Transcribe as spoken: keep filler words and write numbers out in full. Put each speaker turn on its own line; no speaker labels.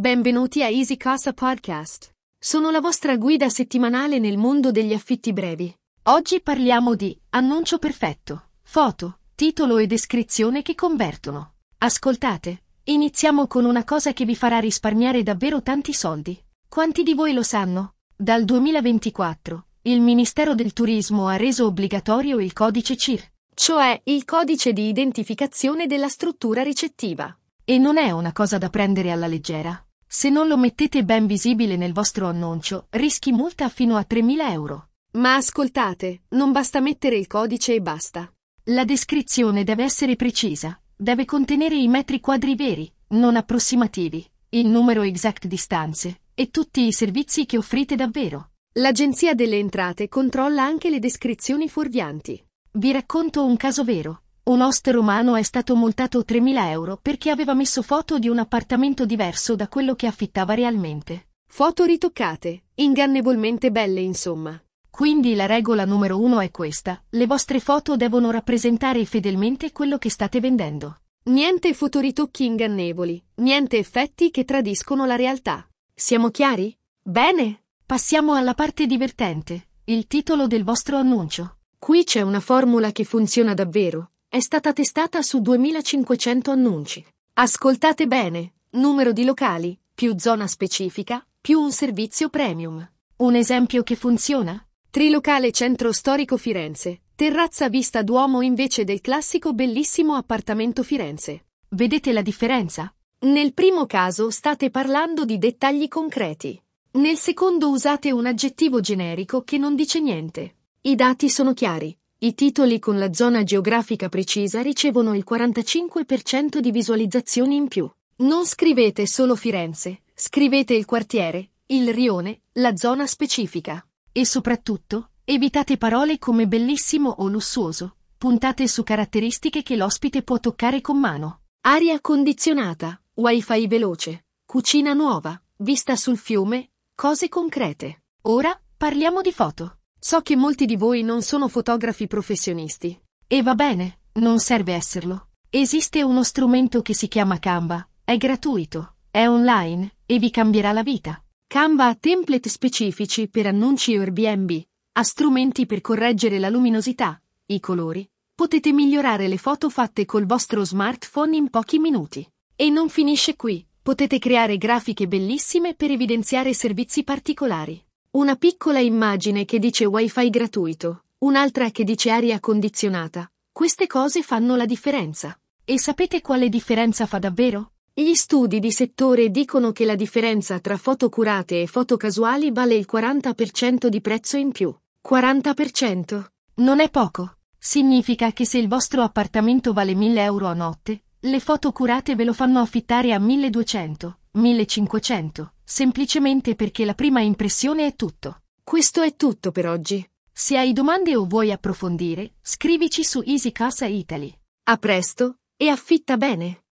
Benvenuti a Easy Casa Podcast. Sono la vostra guida settimanale nel mondo degli affitti brevi. Oggi parliamo di annuncio perfetto, foto, titolo e descrizione che convertono. Ascoltate, iniziamo con una cosa che vi farà risparmiare davvero tanti soldi. Quanti di voi lo sanno? Dal duemilaventiquattro, il Ministero del Turismo ha reso obbligatorio il codice C I R, cioè il codice di identificazione della struttura ricettiva. E non è una cosa da prendere alla leggera. Se non lo mettete ben visibile nel vostro annuncio, rischi multa fino a tremila euro. Ma ascoltate, non basta mettere il codice e basta. La descrizione deve essere precisa, deve contenere i metri quadri veri, non approssimativi, il numero exact di stanze, e tutti i servizi che offrite davvero. L'Agenzia delle Entrate controlla anche le descrizioni fuorvianti. Vi racconto un caso vero. Un host romano è stato multato tremila euro perché aveva messo foto di un appartamento diverso da quello che affittava realmente. Foto ritoccate, ingannevolmente belle insomma. Quindi la regola numero uno è questa: le vostre foto devono rappresentare fedelmente quello che state vendendo. Niente fotoritocchi ingannevoli, niente effetti che tradiscono la realtà. Siamo chiari? Bene! Passiamo alla parte divertente, il titolo del vostro annuncio. Qui c'è una formula che funziona davvero. È stata testata su duemilacinquecento annunci. Ascoltate bene: numero di locali, più zona specifica, più un servizio premium. Un esempio che funziona? Trilocale Centro Storico Firenze, terrazza vista Duomo invece del classico bellissimo appartamento Firenze. Vedete la differenza? Nel primo caso state parlando di dettagli concreti. Nel secondo usate un aggettivo generico che non dice niente. I dati sono chiari. I titoli con la zona geografica precisa ricevono il quarantacinque per cento di visualizzazioni in più. Non scrivete solo Firenze, scrivete il quartiere, il rione, la zona specifica. E soprattutto, evitate parole come bellissimo o lussuoso. Puntate su caratteristiche che l'ospite può toccare con mano. Aria condizionata, wifi veloce, cucina nuova, vista sul fiume, cose concrete. Ora, parliamo di foto. So che molti di voi non sono fotografi professionisti. E va bene, non serve esserlo. Esiste uno strumento che si chiama Canva, è gratuito, è online, e vi cambierà la vita. Canva ha template specifici per annunci o Airbnb, ha strumenti per correggere la luminosità, i colori. Potete migliorare le foto fatte col vostro smartphone in pochi minuti. E non finisce qui, potete creare grafiche bellissime per evidenziare servizi particolari. Una piccola immagine che dice wifi gratuito, un'altra che dice aria condizionata. Queste cose fanno la differenza. E sapete quale differenza fa davvero? Gli studi di settore dicono che la differenza tra foto curate e foto casuali vale il quaranta per cento di prezzo in più. quaranta per cento? Non è poco. Significa che se il vostro appartamento vale mille euro a notte, le foto curate ve lo fanno affittare a milleduecento, millecinquecento. Semplicemente perché la prima impressione è tutto. Questo è tutto per oggi. Se hai domande o vuoi approfondire, scrivici su Easy Casa Italy. A presto, e affitta bene!